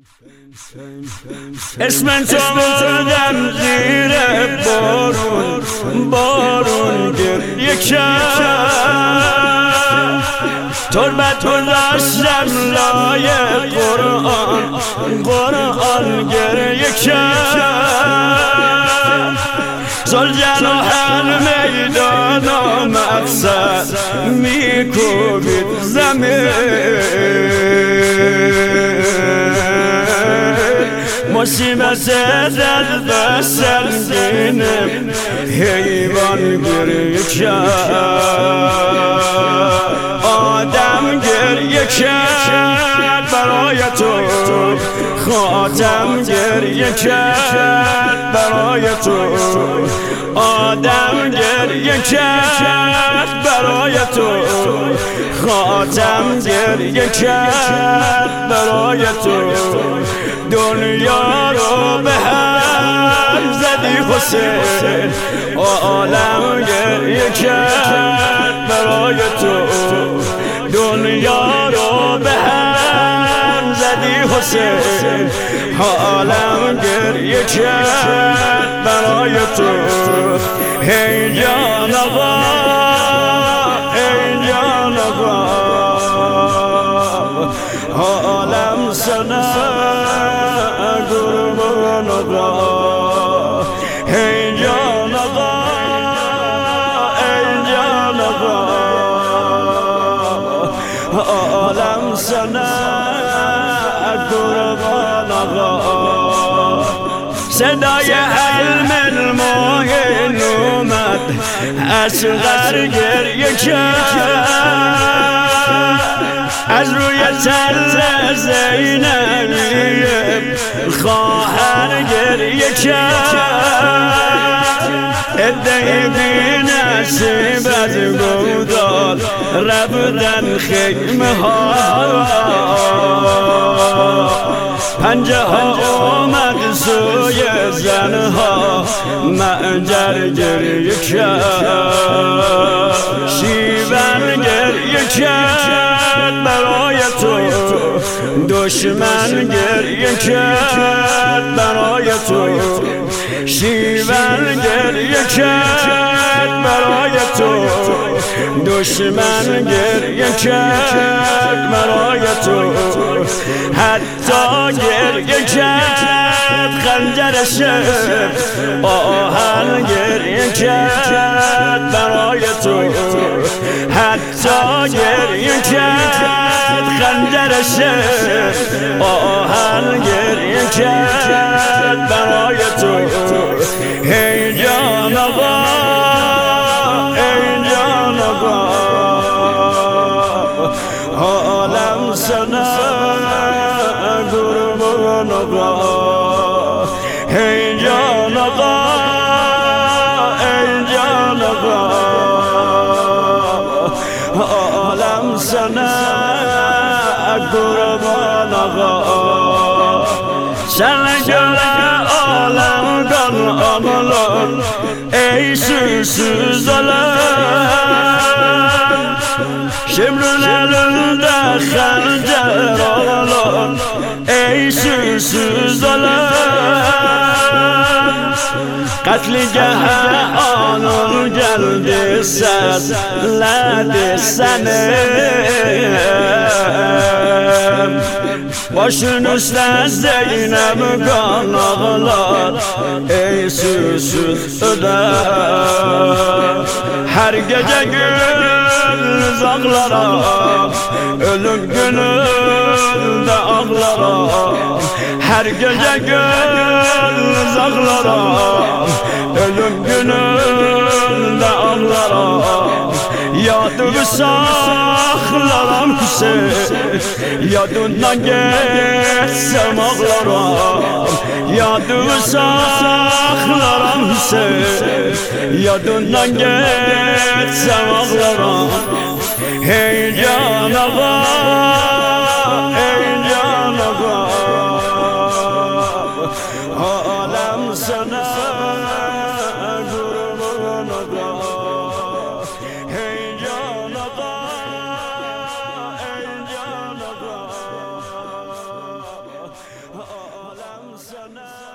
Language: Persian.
اسم تو بردم زیر بارون گریه کرد، تربت گذاشتم لای قرآن گریه کرد، زلجن و هر میدان و مقصد میکوبید زمین، مصیبت دل به سنگینم حیوان گریه کرد، آدم گریه کرد برای تو، خاتم گریه کرد برای تو، آدم گریه کرد برای تو، خاتم گریه کرد برای تو، دنیا رو به هم زدی حسین، عالم گریه کرد برای تو، دنیا رو به هم زدی حسین، عالم گریه کرد برای تو. ای جان آقا، ای جان آقا، عالم سنا قربان آقا، ای جان آقا، ای جان آقا، عالم سنا قربان آقا. صدای علم الموین اومد، اصغر گریه کرد، از روی تل زینبی خواهر گریه کرد، ادهی بی نصیب از گودال رفتن خیمه ها، پنجه ها اومد سوی زنها، معجر گریه کرد، شیون گریه کرد برای تو، دشمن گریه کرد برای تو، شیون گریه کرد برای تو، دشمن گریه کرد برای تو، حتی گریه کرد خنجرش آهن گریه کرد برای تو، حتی گریه کرد خنجرش آهن گریه کرد برای تو. ای جان آقا، ای جان آقا، عالم سنا قربان آقا، ای جان آقا، ای جان آقا، عالم سنا قربان آقا. سرجل عالم کن آملان ای سوسوز آلان، شمرونلون خنجر آلان ای سوسوز آلان، قتلگه آنون geldi sesle senem، başın üstə Zeynep kan ağlar ey susuz öder, her gece gündüz ağlaram, ölüm gününde ağlaram, her gece gündüz ağlaram, ölüm gününde ağlaram, yadımı saxlaram Hüseyin, yadından geçsem ağlaram, yadımı saxlaram Hüseyin, yadından geçsem ağlaram. Hey can ağa, ey can ağa, alem sana kurban ağa. Hey can ağa, ey can ağa, زند